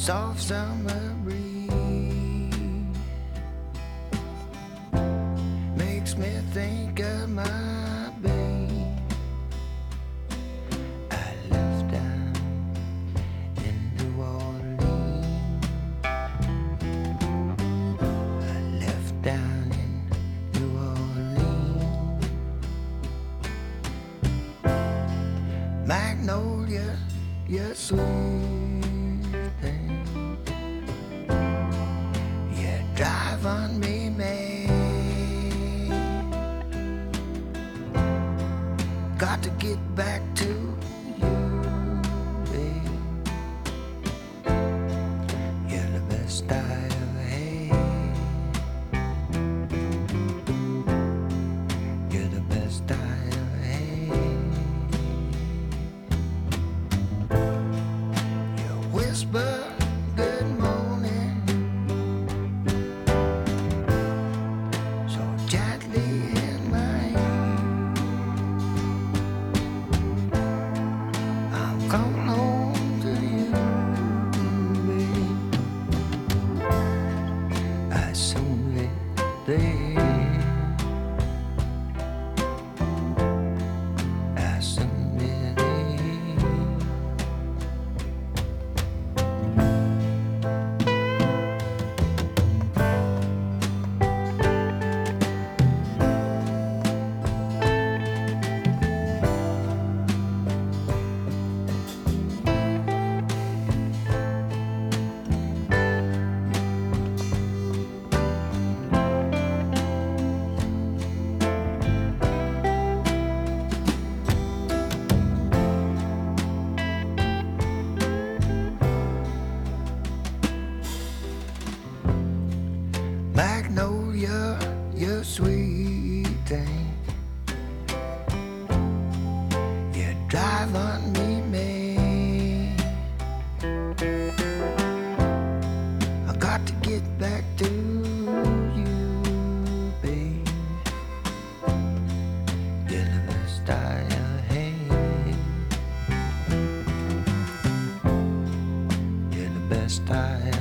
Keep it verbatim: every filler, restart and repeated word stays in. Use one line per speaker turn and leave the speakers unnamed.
soft summer breeze makes me think of my babe. I left down in New Orleans. I left down in New Orleans. Magnolia, you're sweet thing. You drive on me mad. Got to get back to you, babe. You're the best I ever had. You're the best I ever had. You whisper good morning so gently in my ear. I'm coming home to you, babe. I soon live there. I soon live there. Magnolia, you sweet thing. You drive on me mad. I got to get back to you, babe. You're the best I ever had. You're the best I